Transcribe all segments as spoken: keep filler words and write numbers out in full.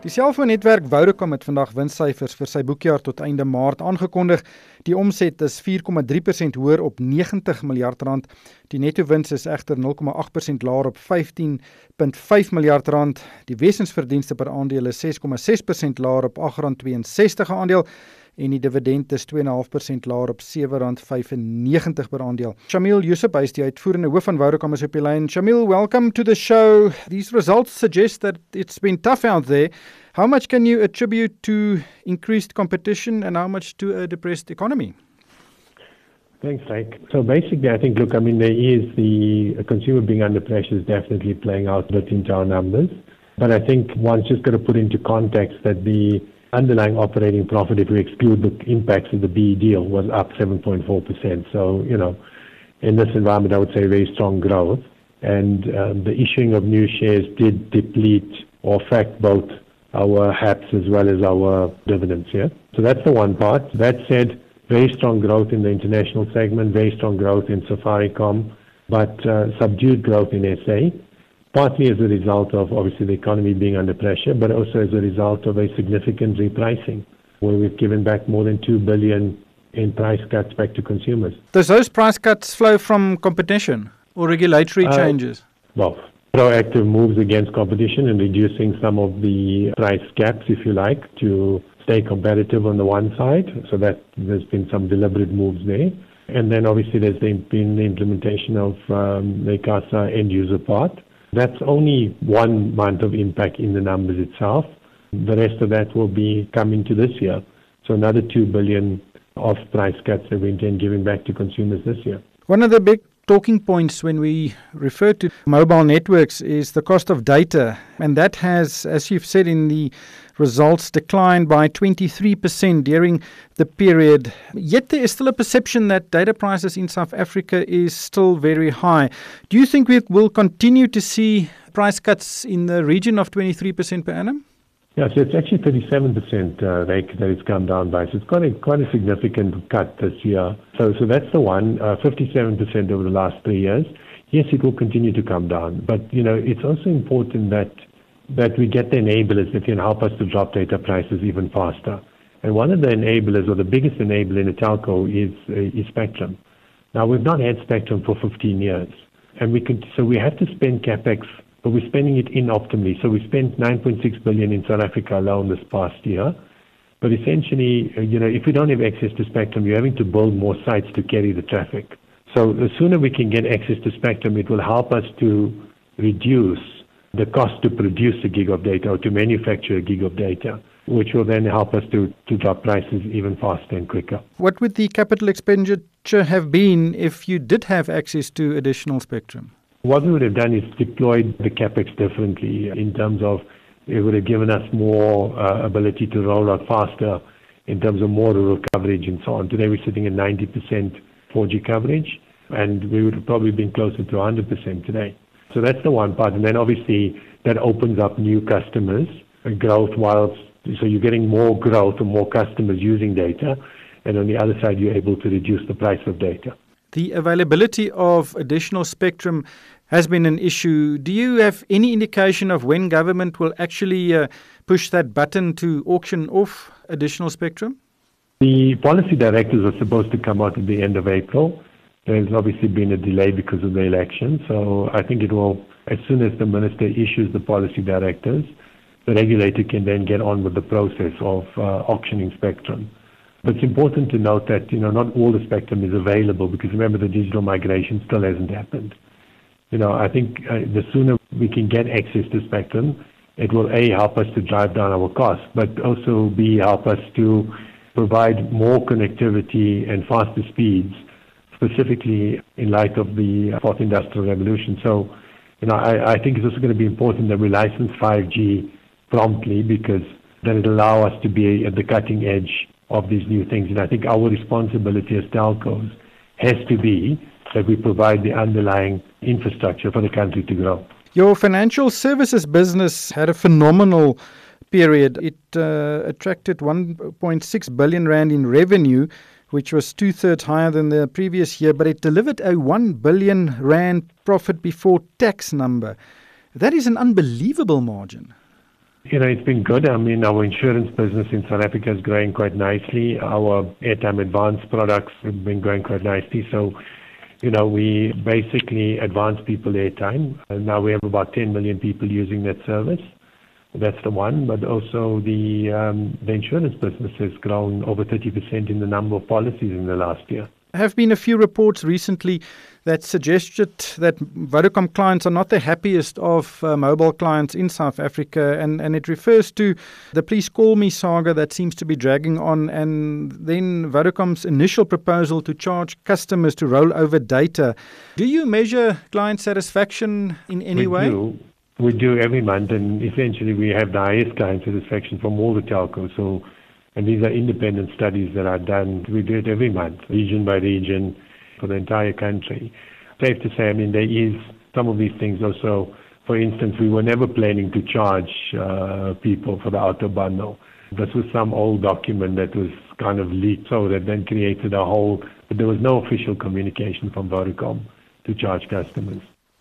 Die selfoonnetwerk Vodacom het vandag winssyfers vir sy boekjaar tot einde Maart aangekondig. Die omset is vier komma drie persent hoër op negentig miljard rand. Die netto wins is egter nul komma agt persent laer op vyftien komma vyf miljard rand. Die wesensverdienste per aandeel is ses komma ses persent laer op agt rand tweeënsestig per aandeel. En die dividend is twee komma vyf persent laer op sewe rand vyfennegentig per aandeel. Shamil Yusuf, hy is die uitvoerende hoof van Vodacom, is op die lyn. Shamil, welcome to the show. These results suggest that it's been tough out there. How much can you attribute to increased competition and how much to a depressed economy? Thanks, Mike. So basically, I think, look, I mean, there is the consumer being under pressure is definitely playing out a bit into our numbers. But I think one's just got to put into context that the underlying operating profit, if we exclude the impacts of the B E deal, was up seven point four percent. So, you know, in this environment, I would say very strong growth. And um, the issuing of new shares did deplete or affect both our H A Ps as well as our dividends here. So that's the one part. That said, very strong growth in the international segment, very strong growth in Safaricom, but uh, subdued growth in S A. Partly as a result of, obviously, the economy being under pressure, but also as a result of a significant repricing, where we've given back more than two billion dollars in price cuts back to consumers. Does those price cuts flow from competition or regulatory Uh, changes? Well, proactive moves against competition and reducing some of the price gaps, if you like, to stay competitive on the one side. So that there's been some deliberate moves there. And then obviously there's been the implementation of um, the CASA end user part. That's only one month of impact in the numbers itself. The rest of that will be coming to this year. So another two billion dollars of price cuts that we intend giving back to consumers this year. One of the big talking points when we refer to mobile networks is the cost of data. And that has, as you've said in the results, declined by twenty-three percent during the period. Yet there is still a perception that data prices in South Africa is still very high. Do you think we will continue to see price cuts in the region of twenty-three percent per annum? Yeah, so it's actually thirty-seven percent uh, rate that it's come down by. So it's quite a, quite a significant cut this year. So so that's the one, uh, fifty-seven percent over the last three years. Yes, it will continue to come down. But, you know, it's also important that that we get the enablers that can help us to drop data prices even faster. And one of the enablers, or the biggest enabler in a telco, is, uh, is spectrum. Now, we've not had spectrum for fifteen years. And we could, so we have to spend capex, but we're spending it inoptimally. So we spent nine point six billion dollars in South Africa alone this past year. But essentially, uh, you know, if we don't have access to spectrum, you're having to build more sites to carry the traffic. So the sooner we can get access to spectrum, it will help us to reduce the cost to produce a gig of data or to manufacture a gig of data, which will then help us to, to drop prices even faster and quicker. What would the capital expenditure have been if you did have access to additional spectrum? What we would have done is deployed the capex differently in terms of it would have given us more uh, ability to roll out faster in terms of more rural coverage and so on. Today we're sitting at ninety percent four G coverage, and we would have probably been closer to one hundred percent today. So that's the one part. And then obviously that opens up new customers, and growth whilst, so you're getting more growth and more customers using data. And on the other side, you're able to reduce the price of data. The availability of additional spectrum has been an issue. Do you have any indication of when government will actually uh, push that button to auction off additional spectrum? The policy directives are supposed to come out at the end of April. There's obviously been a delay because of the election. So I think it will, as soon as the minister issues the policy directives, the regulator can then get on with the process of uh, auctioning spectrum. But it's important to note that, you know, not all the spectrum is available because remember the digital migration still hasn't happened. You know, I think uh, the sooner we can get access to spectrum, it will A, help us to drive down our costs, but also B, help us to provide more connectivity and faster speeds, specifically in light of the fourth industrial revolution. So, you know, I, I think it's also going to be important that we license five G promptly because then it'll allow us to be at the cutting edge of these new things. And I think our responsibility as telcos has to be that we provide the underlying infrastructure for the country to grow. Your financial services business had a phenomenal period. It uh, attracted one point six billion rand in revenue, which was two-thirds higher than the previous year, but it delivered a one billion rand profit before tax number. That is an unbelievable margin. You know, it's been good. I mean, our insurance business in South Africa is growing quite nicely. Our airtime advance products have been growing quite nicely. So, you know, we basically advance people airtime. And now we have about ten million people using that service. That's the one. But also the um, the insurance business has grown over thirty percent in the number of policies in the last year. There have been a few reports recently that suggested that Vodacom clients are not the happiest of uh, mobile clients in South Africa, and, and it refers to the Please Call Me saga that seems to be dragging on, and then Vodacom's initial proposal to charge customers to roll over data. Do you measure client satisfaction in any we way? Do. We do every month, and essentially we have the highest client satisfaction from all the telcos. So, and these are independent studies that are done. We do it every month, region by region, for the entire country. Safe to say, I mean, there is some of these things also. For instance, we were never planning to charge uh, people for the auto bundle. This was some old document that was kind of leaked, so that then created a whole, but there was no official communication from Vodacom to charge customers.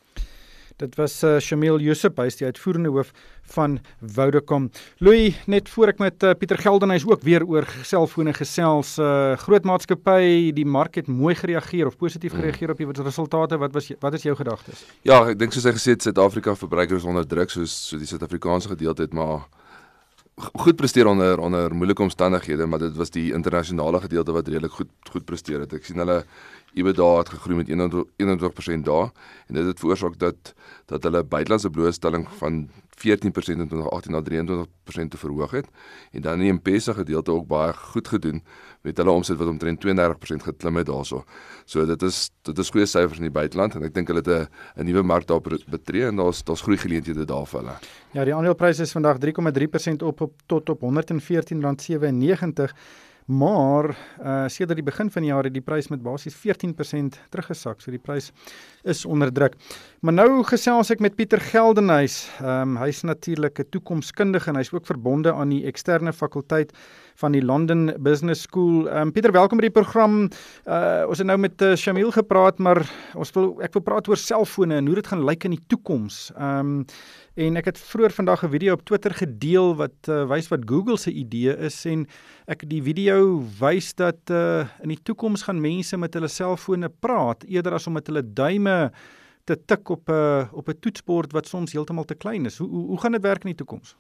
Dit was uh, Shamil Yusuf, hy is die uitvoerende hoof van Vodacom. Louis, net voor ek met uh, Pieter Geldenhuys ook weer oor selfone gesels, uh, groot maatskappy, die mark het mooi gereageer of positief gereageer op die resultate. Wat was wat is jou gedagtes? Ja, ek dink soos hy gesê het, Suid-Afrika verbruikers onder druk, soos so die Suid-Afrikaanse gedeelte het maar goed presteer onder onder moeilike omstandighede, maar dit was die internasionale gedeelte wat redelik goed goed presteer het. Ek sien hulle EBITDA het gegroei met eenentwintig persent daar, en dit het veroorsaak dat dat hulle buitelandse blootstelling van veertien persent in twintig agtien na drieëntwintig persent te verhoog het, en dan die M-Pesa gedeelte ook baie goed gedoen met hulle omset wat omtrent tweeëndertig persent geklim het daarso. So dit is dit is goeie syfers in die buiteland, en ek dink hulle het 'n 'n nuwe mark daar betree, en daar's daar's groei geleenthede daar vir hulle. Ja, die aandeleprys is vandag drie komma drie persent op, op tot op honderd en veertien rand sewennegentig. Maar uh, sedert die begin van die jaar het die prys met basies veertien persent teruggesak, so die prys is onder druk. Maar nou gesels ek met Pieter Geldenhuys. Um, hy is natuurlik 'n toekomskundige en hy is ook verbonde aan die eksterne fakulteit van die London Business School. Um, Pieter, welkom by die program. Uh, ons het nou met uh, Shamil gepraat, maar ons wil ek wil praat oor selfone en hoe dit gaan lyk in die toekoms. Um, En ek het vroeër vandag 'n video op Twitter gedeel wat uh, wys wat Google se idee is, en ek die video wys dat uh, in die toekoms gaan mense met hulle selfone praat eerder as om met hulle duime te tik op 'n uh, op 'n toetsbord wat soms heeltemal te klein is. Hoe hoe, hoe gaan dit werk in die toekoms?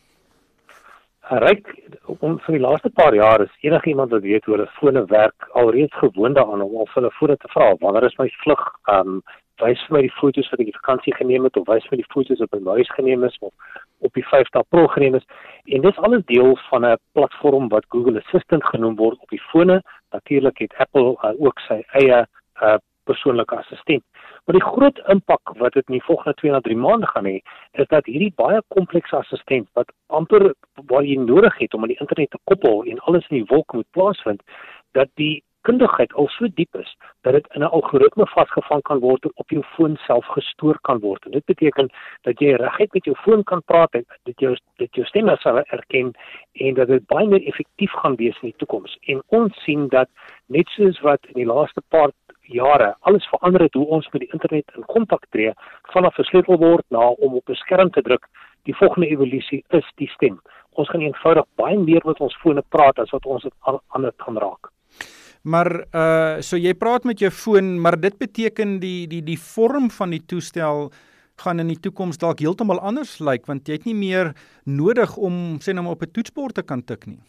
Ryk, om vir die laaste paar jaar is enige iemand wat weet hoe 'n fone werk alreeds gewoond daaraan om al hulle fone te vra. Wanneer is my vlug? Um, wys vir my die foto's wat ek die vakansie geneem het, of wys vir my die foto's op my huis geneem is, of op die vyfde April geneem is. En dis alles deel van 'n platform wat Google Assistant genoem word op die fone. Natuurlik het Apple uh, ook sy eie uh, persoonlike assistent. Maar die groot impak wat dit in die volgende twee na drie maande gaan hê, is dat hierdie baie komplekse assistent wat amper waar jy nodig het om aan die internet te koppel en alles in die wolk moet plaasvind, dat die kundigheid al so diep is, dat dit in 'n algoritme vasgevang kan word en op jou foon self gestoor kan word. En dit beteken dat jy reguit met jou foon kan praat, en dat jou, dat jou stem sal erken, en dat dit baie meer effektief gaan wees in die toekoms. En ons sien dat, net soos wat in die laaste paar jare alles verander het hoe ons met die internet in kontak tree, vanaf 'n sleutelwoord na om op 'n skerm te druk, die volgende evolusie is die stem. Ons gaan eenvoudig baie meer met ons fone praat as wat ons dit aan dit gaan raak. Maar uh so jy praat met jou foon, maar dit beteken die die die vorm van die toestel gaan in die toekoms dalk heeltemal anders lyk, want jy het nie meer nodig om sê nou op 'n toetsbord te kan tik nie.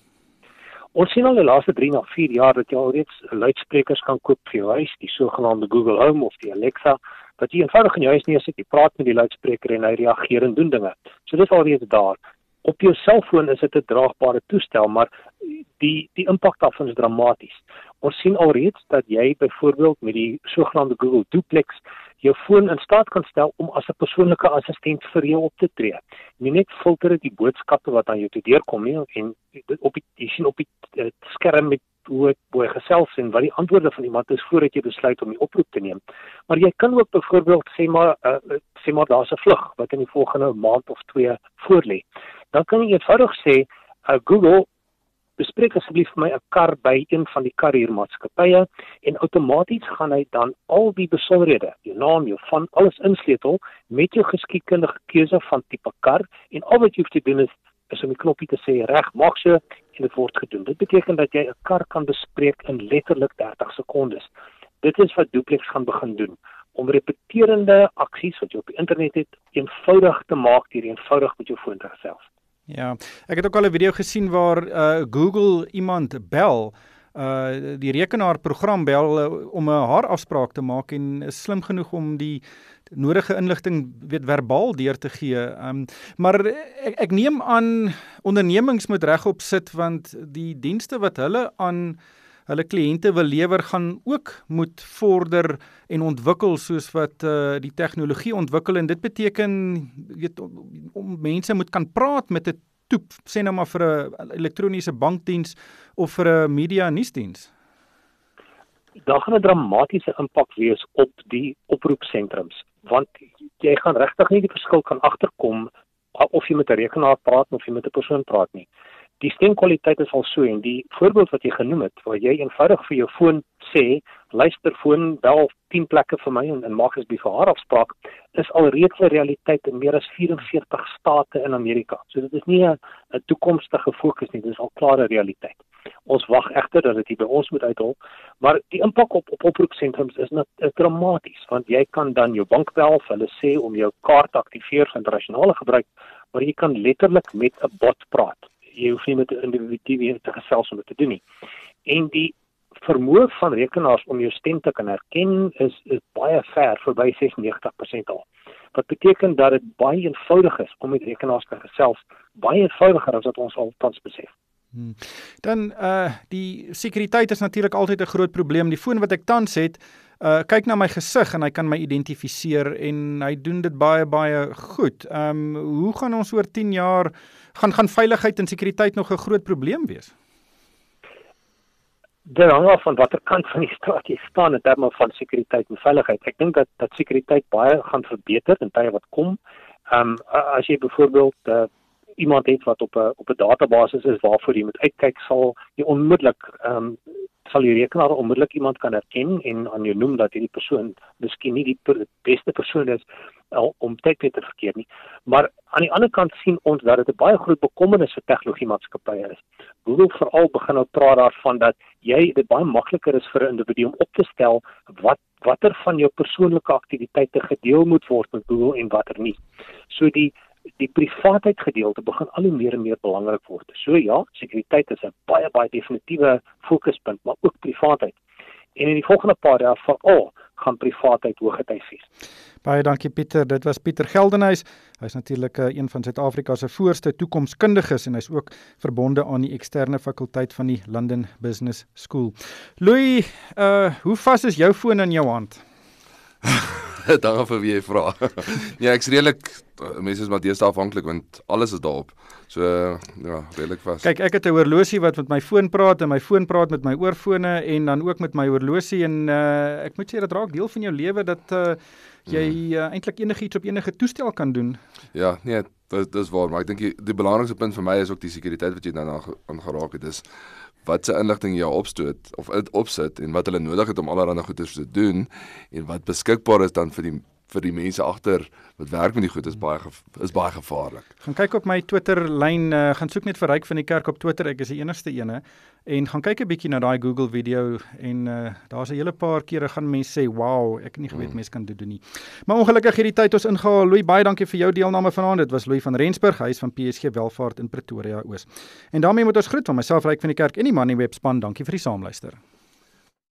Ons sien al die laaste drie na vier jaar dat jy alreeds luidsprekers kan koop vir jou huis, die sogenaamde Google Home of die Alexa, wat jy eenvoudig in jou huis neersit, jy praat met die luidspreker en hy reageer en doen dinge. So dit is alreeds daar. Op jou selfoon is dit 'n draagbare toestel, maar die die impak daarvan is dramaties. Ons sien alreeds dat jy byvoorbeeld met die sogenaamde Google Duplex jou foon in staat kan stel om as 'n persoonlike assistent vir jou op te tree. Nie net filter dit die boodskappe wat aan jou toe deurkom nie, en op die, jy sien op die uh, skerm met hoe hoe gesels en wat die antwoorde van iemand is voordat jy besluit om die oproep te neem. Maar jy kan ook byvoorbeeld sê maar uh, sê maar daar's 'n vlug wat in die volgende maand of twee voorlê. Dan kan jy eenvoudig sê uh, Google, bespreek asseblief vir my 'n kar by een van die karriermaatskappye, en outomaties gaan hy dan al die besonderhede, jou naam, jou van alles insleutel met jou geskiedkundige keuse van tipe kar, en al wat jy hoef te doen is is om die knoppie te sê reg, maak so en dit word gedoen. Dit beteken dat jy 'n kar kan bespreek in letterlik dertig sekondes. Dit is wat Duplex gaan begin doen, om repeterende aksies wat jy op die internet het, eenvoudig te maak deur eenvoudig met jou foon te gesels. Ja, ek het ook al 'n video gesien waar uh, Google iemand bel, uh, die rekenaarprogram bel uh, om 'n haarafspraak te maak en is slim genoeg om die nodige inligting weet verbaal deur te gee. Um, maar ek, ek neem aan ondernemings moet regop sit, want die dienste wat hulle aan hulle kliënte wil lewer, gaan ook moet vorder en ontwikkel soos wat uh, die tegnologie ontwikkel, en dit beteken weet, om, om mense moet kan praat met 'n toep, sê nou maar vir 'n elektroniese bankdiens of vir 'n media nuusdiens. Daar gaan 'n dramatiese impak wees op die oproepsentrums, want jy gaan regtig nie die verskil kan agterkom of jy met 'n rekenaar praat of jy met 'n persoon praat nie. Die stemkwaliteit is al so, en die voorbeeld wat jy genoem het, waar jy eenvoudig vir jou foon sê, luister foon, bel tien plekke vir my en, en maak asseblief 'n haarafspraak, is al reeds 'n realiteit in meer as vyf-en-veertig state in Amerika. So dit is nie 'n toekomstige fokus nie, dit is al klare realiteit. Ons wag egter dat dit hier by ons moet uithol, maar die impak op op oproepsentrums is net is dramaties, want jy kan dan jou bank bel, hulle sê om jou kaart te aktiveer vir internasionale gebruik, maar jy kan letterlik met 'n bot praat. Jy hoef nie met 'n individu te gesels om dit te doen nie. En die vermoë van rekenaars om jou stem te kan herken is, is baie ver, verby ses negentig persent al. Wat beteken dat dit baie eenvoudig is om met rekenaars te gesels, baie eenvoudiger as wat ons al tans besef. Hmm. Dan uh die sekuriteit is natuurlik altyd 'n groot probleem. Die foon wat ek tans het, uh kyk na my gesig en hy kan my identifiseer en hy doen dit baie baie goed. Um hoe gaan ons oor tien jaar gaan gaan veiligheid en sekuriteit nog 'n groot probleem wees? Dit hang af van watter kant van die straat jy staan in terme van sekuriteit en veiligheid. Ek dink dat dat sekuriteit baie gaan verbeter in tye wat kom. Um as jy byvoorbeeld uh, iemand het wat op 'n op 'n database is waarvoor jy moet uitkyk, sal jy onmiddellik um, sal die rekenaar onmiddellik iemand kan herken en aan jou noem dat hierdie persoon miskien nie die per, beste persoon is om tyd te verkeer nie. Maar aan die ander kant sien ons dat dit 'n baie groot bekommernis vir tegnologiemaatskappye is. Google veral begin nou praat daarvan dat jy dit baie makliker is vir 'n individu om op te stel wat watter van jou persoonlike aktiwiteite gedeel moet word met Google en watter nie. So die die privaatheid gedeelte begin al hoe meer en meer belangrik word. So ja, sekuriteit is 'n baie baie definitiewe fokuspunt, maar ook privaatheid. En in die volgende paar jaar veral gaan privaatheid hoogtyd vier. Baie dankie Pieter, dit was Pieter Geldenhuys. Hy is natuurlik uh, een van Suid-Afrika se voorste toekomskundiges en hy's ook verbonde aan die eksterne fakulteit van die London Business School. Louis, uh, hoe vas is jou foon in jou hand? Dit hang af vir wie jy vra. Ja, ek's redelik, mense is maar deesdae afhanklik want alles is daarop. So ja, redelik vas. Kyk, ek het 'n horlosie wat met my foon praat en my foon praat met my oorfone en dan ook met my horlosie en uh, ek moet sê dat raak deel van jou lewe dat uh, jy uh, eintlik enigiets op enige toestel kan doen. Ja, nee, dit dis waar, maar ek dink die, die belangrikste punt vir my is ook die sekuriteit wat jy nou aan geraak het is wat se inligting jy opstoot of opsit en wat hulle nodig het om allerlei goeders te doen en wat beskikbaar is dan vir die vir die mense agter wat werk met die goed is baie is baie gevaarlik. Gaan kyk op my Twitter lyn, uh, gaan soek net vir Ryk van die Kerk op Twitter, ek is die enigste ene en gaan kyk 'n bietjie na daai Google video en uh, daar's 'n hele paar kere gaan mense sê wow, ek het nie geweet hmm. mense kan dit doen nie. Maar ongelukkig hierdie tyd ons ingehaal. Louis, baie dankie vir jou deelname vanaand. Dit was Louis van Rensburg, hy is van P S G Welvaart in Pretoria Oos. En daarmee moet ons groet van myself Ryk van die Kerk en die Moneyweb span. Dankie vir die saamluister.